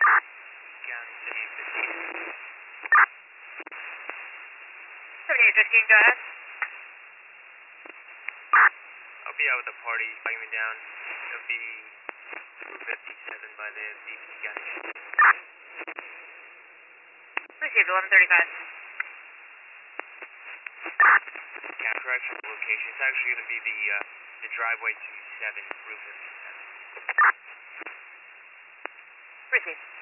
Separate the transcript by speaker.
Speaker 1: County City 15.
Speaker 2: 7815, go ahead.
Speaker 1: I'll be out with the party, flagging me down. It'll be 257 by the DC gas station.
Speaker 2: Received 1135.
Speaker 1: Yeah, correction location. It's actually going to be the driveway to 7 Rufus.
Speaker 2: Received.